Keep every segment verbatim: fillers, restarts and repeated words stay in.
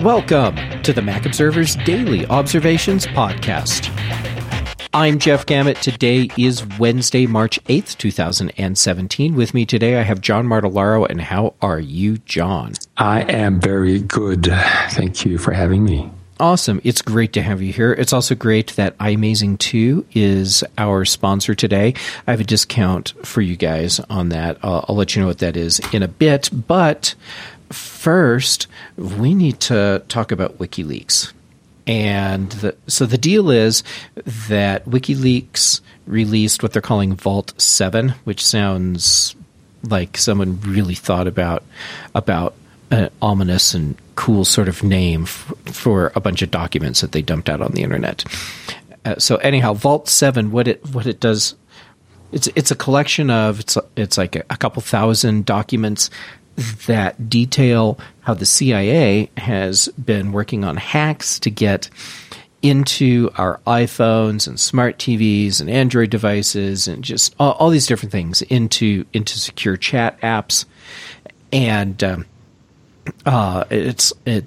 Welcome to the Mac Observer's Daily Observations Podcast. I'm Jeff Gamet. Today is Wednesday, March eighth, twenty seventeen. With me today, I have John Martellaro. And how are you, John? I am very good. Thank you for having me. Awesome. It's great to have you here. It's also great that iMazing two is our sponsor today. I have a discount for you guys on that. I'll, I'll let you know what that is in a bit. But first, we need to talk about WikiLeaks. And the, so the deal is that WikiLeaks released what they're calling Vault seven, which sounds like someone really thought about about an ominous and cool sort of name f- for a bunch of documents that they dumped out on the internet. Uh, so anyhow, Vault seven, what it what it does, it's it's a collection of it's it's like a, a couple thousand documents that detail how the C I A has been working on hacks to get into our iPhones and smart T Vs and Android devices and just all, all these different things into into secure chat apps. And um, uh, it's it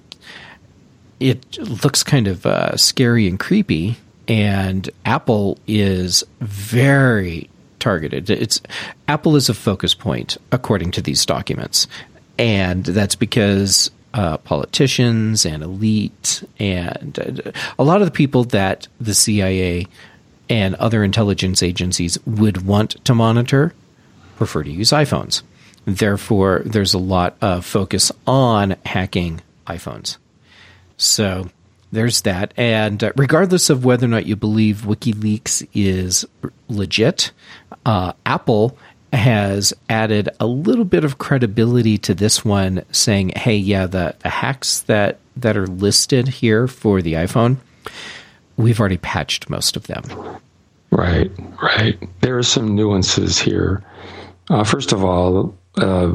it looks kind of uh, scary and creepy. And Apple is very targeted. It's Apple is a focus point according to these documents, and that's because uh, politicians and elite and uh, a lot of the people that the C I A and other intelligence agencies would want to monitor prefer to use iPhones. Therefore, there's a lot of focus on hacking iPhones. So there's that. And uh, regardless of whether or not you believe WikiLeaks is legit, uh, Apple has added a little bit of credibility to this one, saying, hey, yeah, the, the hacks that, that are listed here for the iPhone, we've already patched most of them. Right, right. There are some nuances here. Uh, first of all, uh,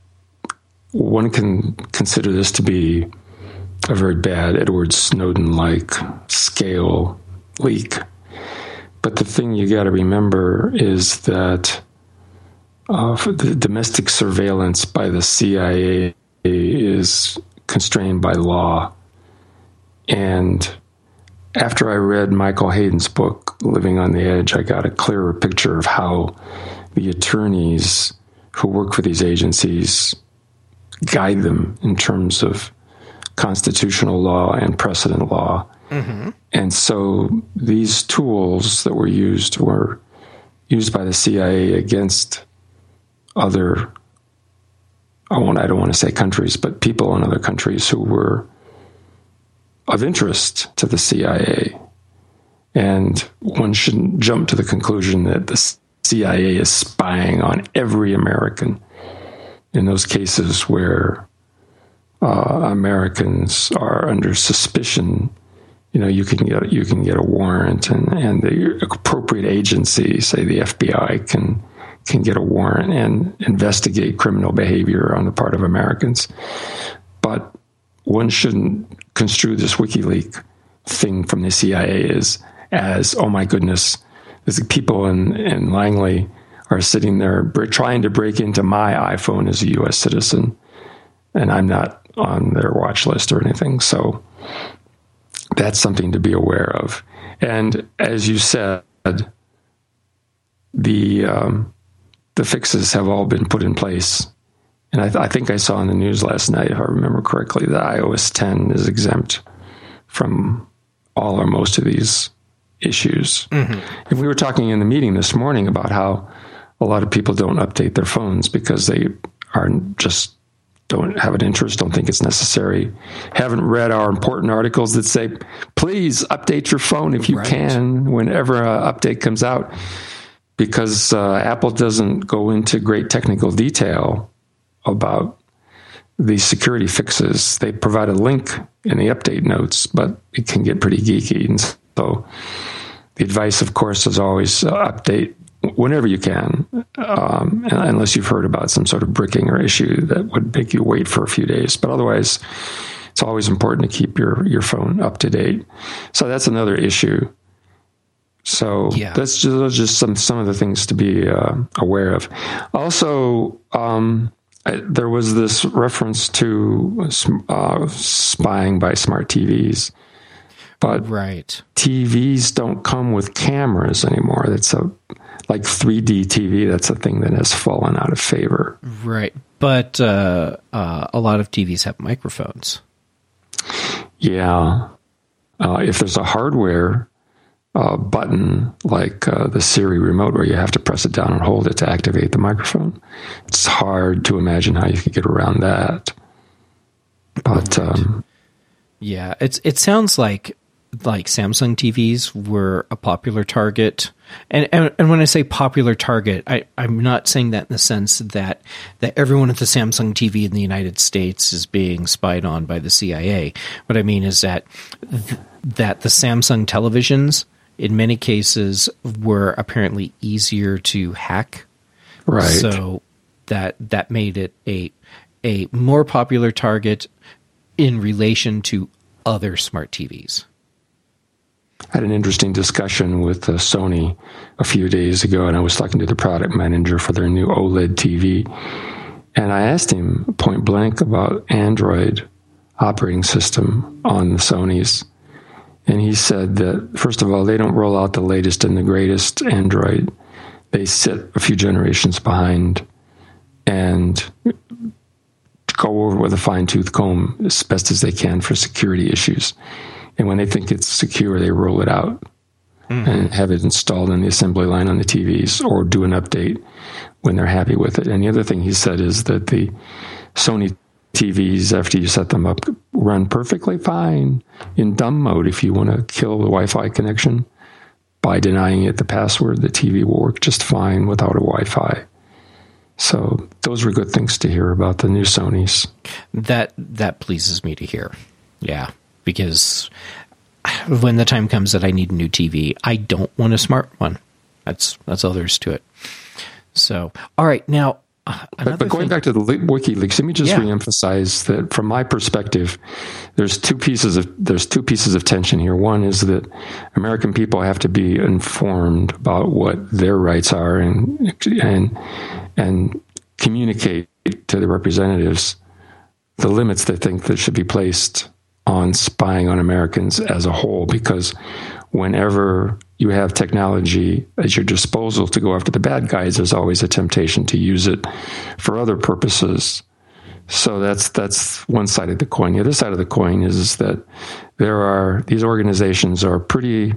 one can consider this to be a very bad Edward Snowden-like scale leak. But the thing you got to remember is that uh, the domestic surveillance by the C I A is constrained by law. And after I read Michael Hayden's book, Living on the Edge, I got a clearer picture of how the attorneys who work for these agencies guide them in terms of constitutional law and precedent law. Mm-hmm. And so these tools that were used were used by the C I A against other, I, won't, I don't want to say countries, but people in other countries who were of interest to the C I A. And one shouldn't jump to the conclusion that the C I A is spying on every American in those cases where Uh, Americans are under suspicion. You know, you can get you can get a warrant, and, and the appropriate agency, say the F B I, can can get a warrant and investigate criminal behavior on the part of Americans. But one shouldn't construe this WikiLeaks thing from the C I A as, as oh my goodness, the people in, in Langley are sitting there trying to break into my iPhone as a U S citizen, and I'm not on their watch list or anything. So that's something to be aware of. And as you said, the um, the fixes have all been put in place. And I, th- I think I saw in the news last night, if I remember correctly, that i O S ten is exempt from all or most of these issues. Mm-hmm. If we were talking in the meeting this morning about how a lot of people don't update their phones because they are just don't have an interest, don't think it's necessary, haven't read our important articles that say, please update your phone if you right. can whenever an update comes out, because uh, Apple doesn't go into great technical detail about these security fixes. They provide a link in the update notes, but it can get pretty geeky. And so the advice, of course, is always uh, update whenever you can, um, unless you've heard about some sort of bricking or issue that would make you wait for a few days. But otherwise, it's always important to keep your, your phone up to date. So that's another issue. So yeah. that's just, that's just some, some of the things to be uh, aware of. Also, um, I, there was this reference to uh, spying by smart T Vs, but right. T Vs don't come with cameras anymore. That's a like three D T V. That's a thing that has fallen out of favor. Right, but uh, uh, a lot of T Vs have microphones. Yeah, uh, if there's a hardware uh, button like uh, the Siri remote where you have to press it down and hold it to activate the microphone, it's hard to imagine how you could get around that. But right. um, yeah, it's it sounds like like Samsung T Vs were a popular target. And, and and when I say popular target, I, I'm not saying that in the sense that, that everyone with a Samsung T V in the United States is being spied on by the C I A. What I mean is that th- that the Samsung televisions, in many cases, were apparently easier to hack. Right. So that that made it a a more popular target in relation to other smart T Vs. I had an interesting discussion with uh, Sony a few days ago, and I was talking to the product manager for their new OLED T V. And I asked him point blank about Android operating system on the Sonys. And he said that, first of all, they don't roll out the latest and the greatest Android. They sit a few generations behind and go over with a fine-tooth comb as best as they can for security issues. And when they think it's secure, they roll it out mm. and have it installed in the assembly line on the T Vs or do an update when they're happy with it. And the other thing he said is that the Sony T Vs, after you set them up, run perfectly fine in dumb mode. If you want to kill the Wi-Fi connection by denying it the password, the T V will work just fine without a Wi-Fi. So those were good things to hear about the new Sonys. That that pleases me to hear. Yeah. Because when the time comes that I need a new T V, I don't want a smart one. That's that's all there is to it. So, all right, now, uh, but, but going thing, back to the WikiLeaks, let me just yeah. reemphasize that from my perspective, there's two pieces of there's two pieces of tension here. One is that American people have to be informed about what their rights are and and and communicate to the representatives the limits they think that should be placed on spying on Americans as a whole, because whenever you have technology at your disposal to go after the bad guys, there's always a temptation to use it for other purposes. So that's that's one side of the coin. The other side of the coin is, is that there are these organizations are pretty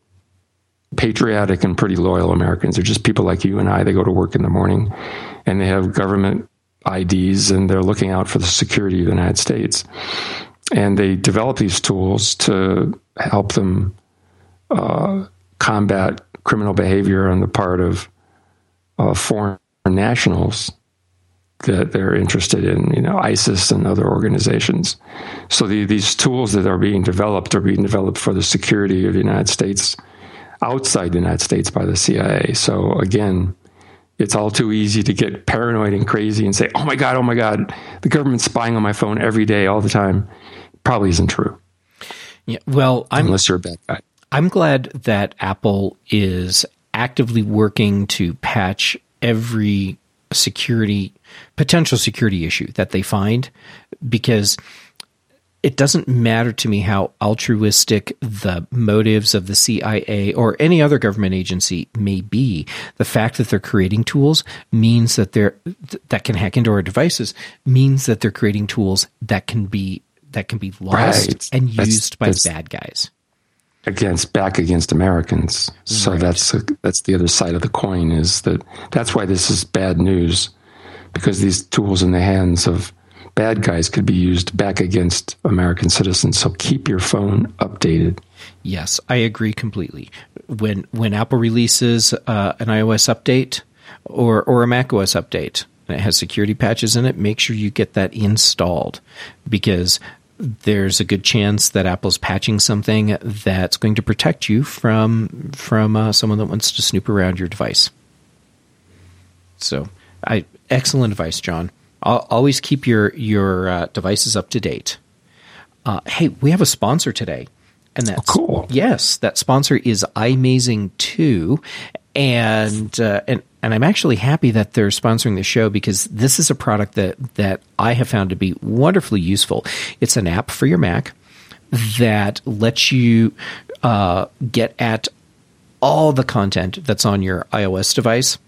patriotic and pretty loyal Americans. They're just people like you and I. They go to work in the morning and they have government I Ds and they're looking out for the security of the United States. And they develop these tools to help them uh, combat criminal behavior on the part of uh, foreign nationals that they're interested in, you know, ISIS and other organizations. So the, these tools that are being developed are being developed for the security of the United States outside the United States by the C I A. So again, it's all too easy to get paranoid and crazy and say, oh my God, oh my God, the government's spying on my phone every day, all the time. Probably isn't true. Yeah, well, I'm, unless you're a bad guy. I'm glad that Apple is actively working to patch every security, potential security issue that they find, because it doesn't matter to me how altruistic the motives of the C I A or any other government agency may be. The fact that they're creating tools means that they're that can hack into our devices means that they're creating tools that can be that can be lost right. and used that's, by that's, bad guys against back against Americans. So right. that's that's the other side of the coin. Is that that's why this is bad news, because these tools in the hands of bad guys could be used back against American citizens. So keep your phone updated. Yes, I agree completely. When when Apple releases uh, an iOS update or or a macOS update and it has security patches in it, make sure you get that installed, because there's a good chance that Apple's patching something that's going to protect you from from uh, someone that wants to snoop around your device. So, I excellent advice, John. I'll always keep your your uh, devices up to date. Uh, hey, we have a sponsor today, and that's oh, cool. Yes, that sponsor is iMazing two, and uh, and and I'm actually happy that they're sponsoring the show because this is a product that, that I have found to be wonderfully useful. It's an app for your Mac that lets you uh, get at all the content that's on your iOS device.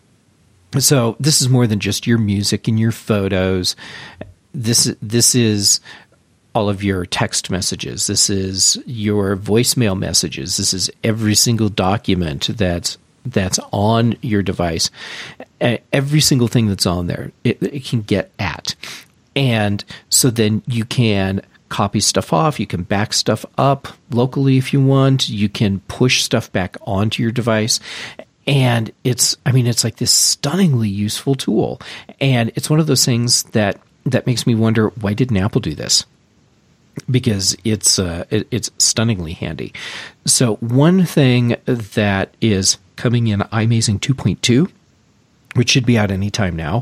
So this is more than just your music and your photos. This this is all of your text messages. This is your voicemail messages. This is every single document that's that's on your device. Every single thing that's on there, it, it can get at. And so then you can copy stuff off. You can back stuff up locally if you want. You can push stuff back onto your device. And it's, I mean, it's like this stunningly useful tool. And it's one of those things that, that makes me wonder, why didn't Apple do this? Because it's, uh, it, it's stunningly handy. So one thing that is coming in iMazing two point two, which should be out anytime now,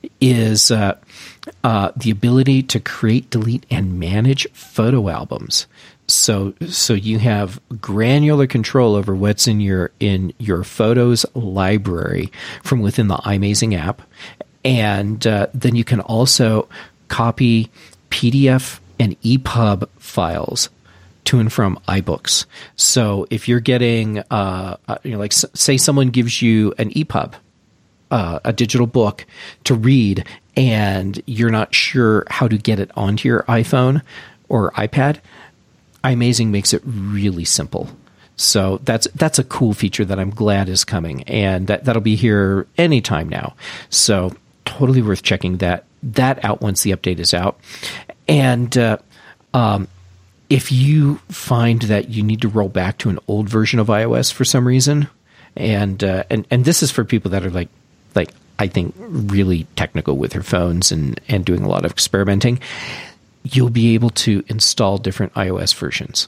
is uh, uh, the ability to create, delete, and manage photo albums. So, so you have granular control over what's in your in your photos library from within the iMazing app, and uh, then you can also copy P D F and E P U B files to and from iBooks. So, if you're getting, uh, you know, like say someone gives you an E P U B, uh, a digital book to read, and you're not sure how to get it onto your iPhone or iPad, iMazing makes it really simple. So that's that's a cool feature that I'm glad is coming, and that, that'll be here anytime now. So totally worth checking that that out once the update is out. And uh, um, if you find that you need to roll back to an old version of iOS for some reason, and uh, and and this is for people that are like like I think really technical with their phones and and doing a lot of experimenting, you'll be able to install different iOS versions.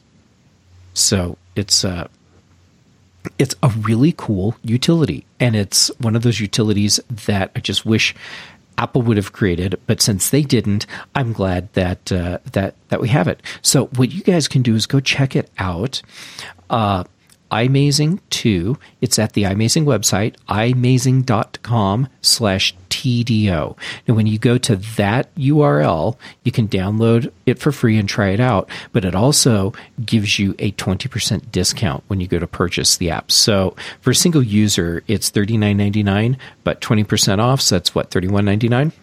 So it's uh, it's a really cool utility, and it's one of those utilities that I just wish Apple would have created. But since they didn't, I'm glad that uh, that that we have it. So what you guys can do is go check it out. Uh, iMazing two. It's at the iMazing website, imazing.com slash TDO. And when you go to that U R L, you can download it for free and try it out. But it also gives you a twenty percent discount when you go to purchase the app. So for a single user, it's thirty-nine ninety-nine, but twenty percent off. So that's what, thirty-one ninety-nine?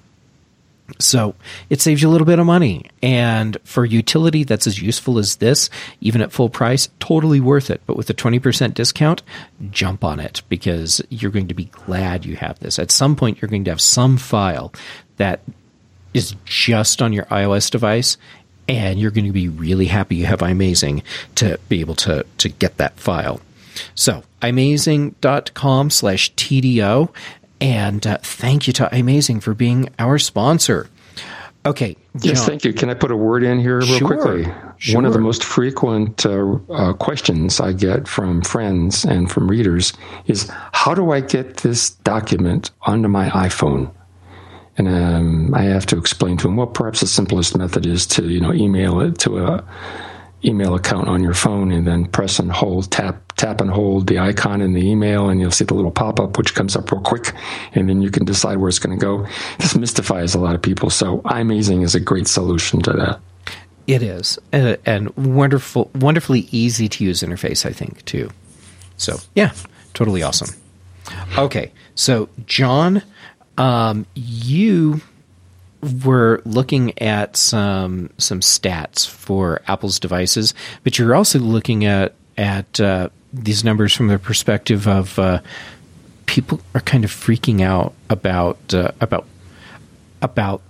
So it saves you a little bit of money. And for utility that's as useful as this, even at full price, totally worth it. But with a twenty percent discount, jump on it, because you're going to be glad you have this. At some point, you're going to have some file that is just on your iOS device, and you're going to be really happy you have iMazing to be able to, to get that file. So imazing.com slash TDO. And uh, thank you to iMazing for being our sponsor. Okay. Yes, thank you. Can I put a word in here real Sure, quickly? sure. One of the most frequent uh, uh, questions I get from friends and from readers is, how do I get this document onto my iPhone? And um, I have to explain to them, well, perhaps the simplest method is to, you know, email it to a email account on your phone, and then press and hold, tap, tap and hold the icon in the email, and you'll see the little pop-up, which comes up real quick, and then you can decide where it's going to go. This mystifies a lot of people, so iMazing is a great solution to that. It is, and, and wonderful, wonderfully easy to use interface, I think, too. So, yeah, totally awesome. Okay, so John, um, you we're looking at some some stats for Apple's devices, but you're also looking at at uh, these numbers from the perspective of uh, people are kind of freaking out about uh, about about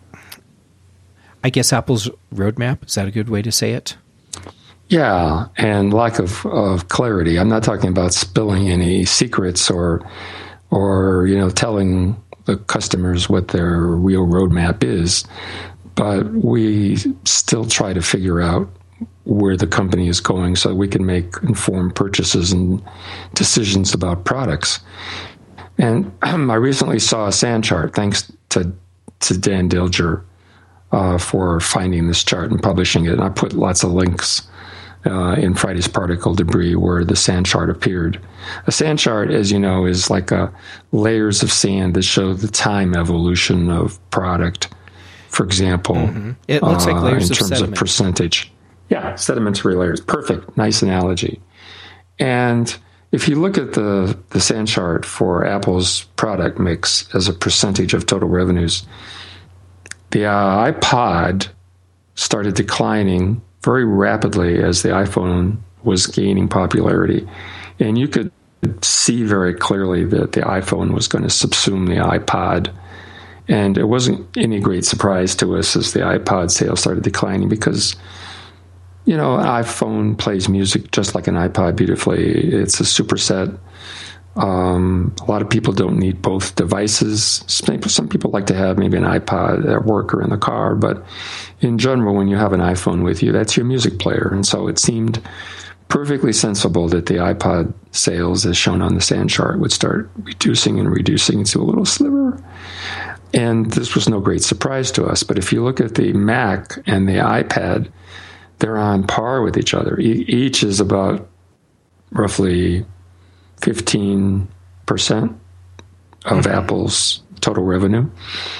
I guess Apple's roadmap. Is that a good way to say it? Yeah, and lack of, of clarity. I'm not talking about spilling any secrets or or you know telling the customers what their real roadmap is, but we still try to figure out where the company is going so that we can make informed purchases and decisions about products. And I recently saw a sand chart, thanks to to Dan Dilger uh, for finding this chart and publishing it. And I put lots of links uh, in Friday's particle debris where the sand chart appeared. A sand chart, as you know, is like a layers of sand that show the time evolution of product. For example, mm-hmm. It looks uh, like layers in of terms sediment. of percentage. Yeah, sedimentary layers. Perfect. Nice analogy. And if you look at the, the sand chart for Apple's product mix as a percentage of total revenues, the uh, iPod started declining very rapidly as the iPhone was gaining popularity. And you could see very clearly that the iPhone was going to subsume the iPod. And it wasn't any great surprise to us as the iPod sales started declining because, you know, an iPhone plays music just like an iPod beautifully. It's a superset. Um, a lot of people don't need both devices. Some people like to have maybe an iPod at work or in the car, but in general, when you have an iPhone with you, that's your music player. And so it seemed perfectly sensible that the iPod sales, as shown on the sand chart, would start reducing and reducing to a little sliver. And this was no great surprise to us. But if you look at the Mac and the iPad, they're on par with each other. E- each is about roughly fifteen percent of mm-hmm. Apple's total revenue.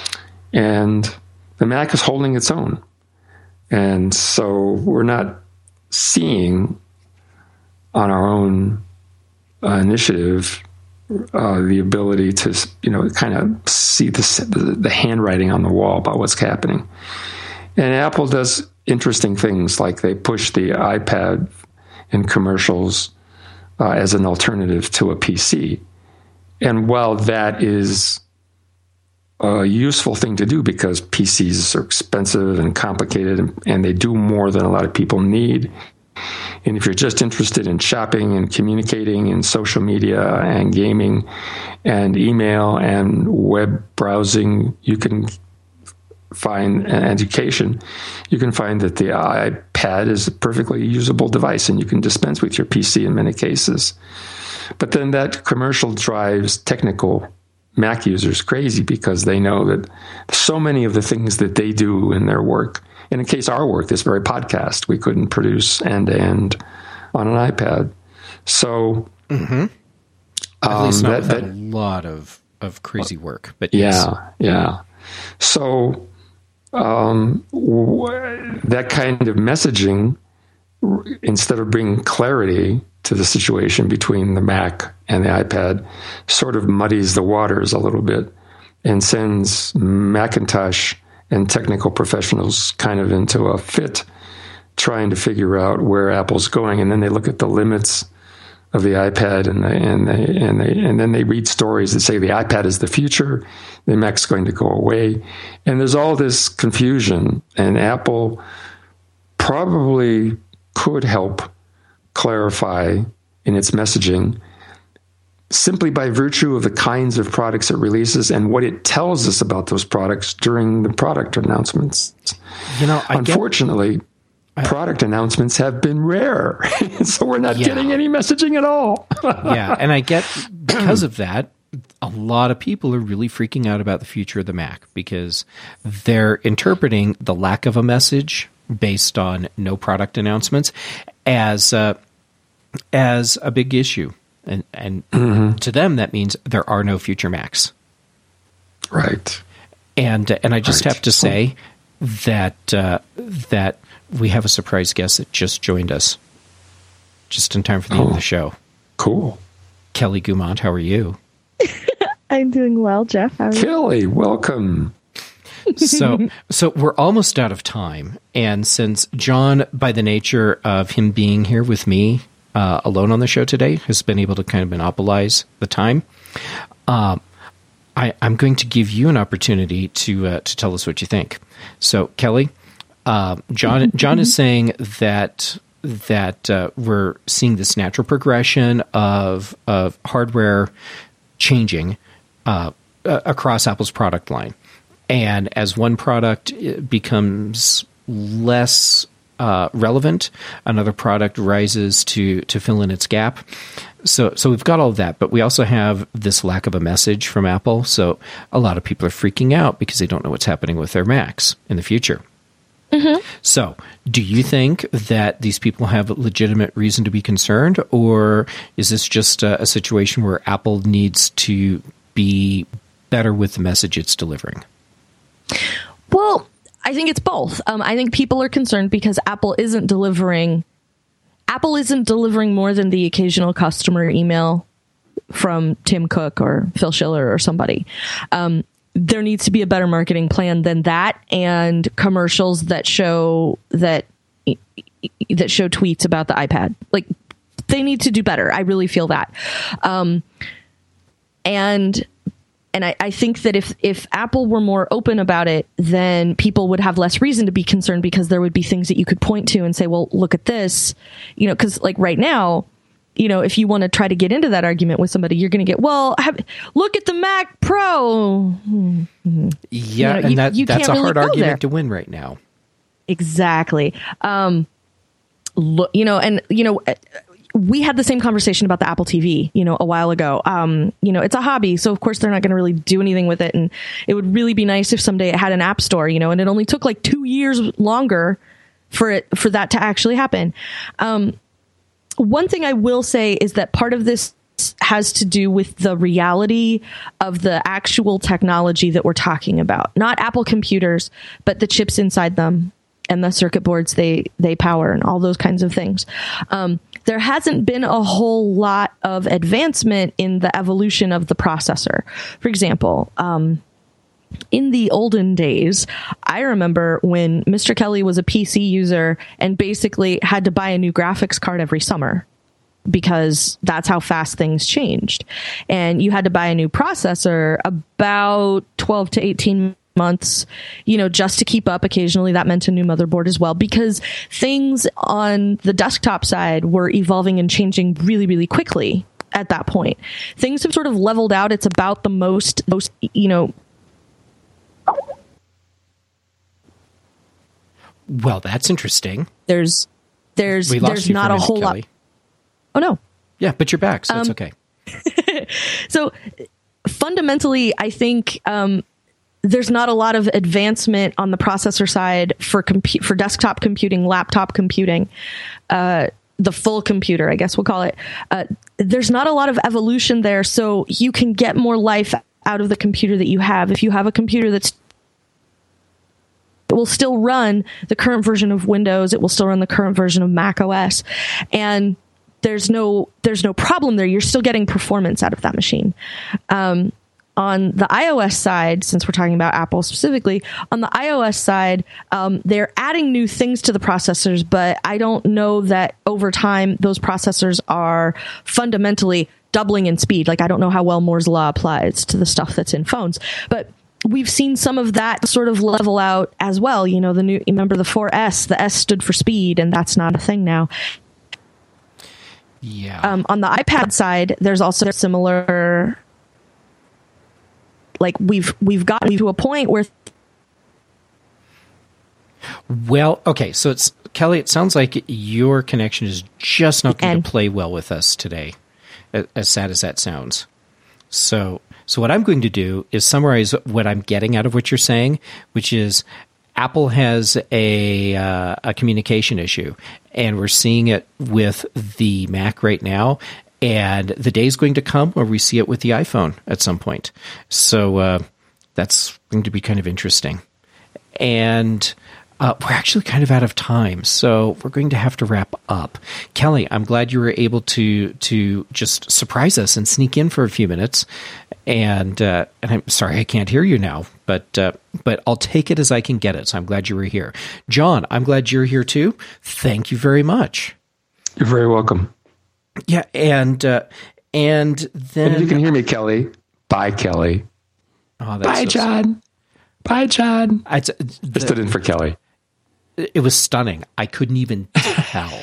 And the Mac is holding its own. And so we're not seeing on our own uh, initiative uh, the ability to, you know, kind of see the, the handwriting on the wall about what's happening. And Apple does interesting things, like they push the iPad in commercials uh, as an alternative to a P C. And while that is a useful thing to do because P Cs are expensive and complicated and, and they do more than a lot of people need, and if you're just interested in shopping and communicating and social media and gaming and email and web browsing, you can find an education. You can find that the iPad is a perfectly usable device and you can dispense with your P C in many cases. But then that commercial drives technical Mac users crazy because they know that so many of the things that they do in their work, and in case our work, this very podcast, we couldn't produce end-to-end on an iPad. So, mm-hmm. At um, least not that, that, a lot of, of crazy work. But yeah, yes. yeah. So um, w- that kind of messaging, instead of bringing clarity to the situation between the Mac and the iPad, sort of muddies the waters a little bit and sends Macintosh and technical professionals kind of into a fit trying to figure out where Apple's going. And then they look at the limits of the iPad and they, and they, and they, and then they read stories that say the iPad is the future, the Mac's going to go away. And there's all this confusion, and Apple probably could help clarify in its messaging simply by virtue of the kinds of products it releases and what it tells us about those products during the product announcements. You know, I unfortunately, get, I, product announcements have been rare, so we're not yeah. getting any messaging at all. Yeah, and I get, because of that, a lot of people are really freaking out about the future of the Mac because they're interpreting the lack of a message based on no product announcements as uh, as a big issue. And, and mm-hmm. to them, that means there are no future Macs. Right. And uh, and I just right. have to say that uh, that we have a surprise guest that just joined us just in time for the oh, end of the show. Cool. Kelly Guimont, how are you? I'm doing well, Jeff. How are you? Kelly, welcome. So, so we're almost out of time. And since John, by the nature of him being here with me, Uh, alone on the show today, has been able to kind of monopolize the time. Um, I, I'm going to give you an opportunity to uh, to tell us what you think. So, Kelly, uh, John John is saying that that uh, we're seeing this natural progression of of hardware changing uh, across Apple's product line, and as one product becomes less Uh, relevant, another product rises to to fill in its gap. So so we've got all of that, but we also have this lack of a message from Apple. So a lot of people are freaking out because they don't know what's happening with their Macs in the future. Mm-hmm. So, do you think that these people have legitimate reason to be concerned, or is this just a, a situation where Apple needs to be better with the message it's delivering? Well, I think it's both. Um, I think people are concerned because Apple isn't delivering. Apple isn't delivering more than the occasional customer email from Tim Cook or Phil Schiller or somebody. Um, there needs to be a better marketing plan than that, and commercials that show that that show tweets about the iPad. Like, they need to do better. I really feel that. Um, and and I, I think that if if Apple were more open about it, then people would have less reason to be concerned, because there would be things that you could point to and say, well, look at this, you know, because like right now, you know, if you want to try to get into that argument with somebody, you're going to get, well, have, look at the Mac Pro. Mm-hmm. Yeah, you know, and you, that, you that's a really hard argument there. to win right now. Exactly. Um, look, you know, and, you know, we had the same conversation about the Apple T V, you know, a while ago. Um, you know, it's a hobby, so of course they're not going to really do anything with it. And it would really be nice if someday it had an app store, you know, and it only took like two years longer for it, for that to actually happen. Um, One thing I will say is that part of this has to do with the reality of the actual technology that we're talking about. Not Apple computers, but the chips inside them and the circuit boards they, they power and all those kinds of things. Um, there hasn't been a whole lot of advancement in the evolution of the processor. For example, um, in the olden days, I remember when Mister Kelly was a P C user and basically had to buy a new graphics card every summer, because that's how fast things changed. And you had to buy a new processor about twelve to eighteen months, you know, just to keep up. Occasionally that meant a new motherboard as well, because things on the desktop side were evolving and changing really, really quickly at that point. Things have sort of leveled out. It's about the most, most, you know, Well, that's interesting. There's, there's, we lost there's you not for a, a minute, whole Kelly. lot. Oh no. Yeah, but you're back, so Um, it's okay. So fundamentally, I think um, there's not a lot of advancement on the processor side for compu- for desktop computing, laptop computing, uh, the full computer, I guess we'll call it. Uh, there's not a lot of evolution there, so you can get more life out of the computer that you have. If you have a computer that's it will still run the current version of Windows. It will still run the current version of Mac O S. And there's no there's no problem there. You're still getting performance out of that machine. Um, on the iOS side, since we're talking about Apple specifically, on the iOS side, um, they're adding new things to the processors, but I don't know that over time those processors are fundamentally doubling in speed. Like, I don't know how well Moore's Law applies to the stuff that's in phones. But we've seen some of that sort of level out as well. You know, the new, remember the four S, the S stood for speed, and that's not a thing now. Yeah. Um, on the iPad side, there's also similar, like we've, we've gotten to a point where. Well, okay. So it's Kelly, it sounds like your connection is just not going And- to play well with us today, a- as sad as that sounds. So, so what I'm going to do is summarize what I'm getting out of what you're saying, which is Apple has a uh, a communication issue, and we're seeing it with the Mac right now. And the day's going to come where we see it with the iPhone at some point. So uh, that's going to be kind of interesting. And uh, we're actually kind of out of time, so we're going to have to wrap up. Kelly, I'm glad you were able to to just surprise us and sneak in for a few minutes. And uh, and I'm sorry I can't hear you now, but uh, but I'll take it as I can get it. So I'm glad you were here. John, I'm glad you're here too. Thank you very much. You're very welcome. Yeah, and uh, and then And if you can hear me, Kelly. Bye, Kelly. Oh, that's Bye, so John. Bye, John. I, I the, stood in for Kelly. It was stunning. I couldn't even tell.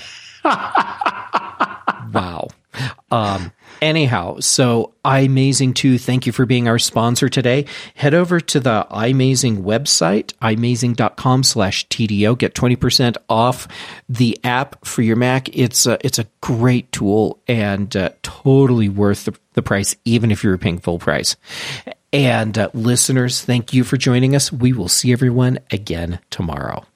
Wow. Um, anyhow, so iMazing two, thank you for being our sponsor today. Head over to the iMazing website, imazing.com slash TDO. Get twenty percent off the app for your Mac. It's a, it's a great tool and uh, totally worth the, the price, even if you're paying full price. And uh, listeners, thank you for joining us. We will see everyone again tomorrow.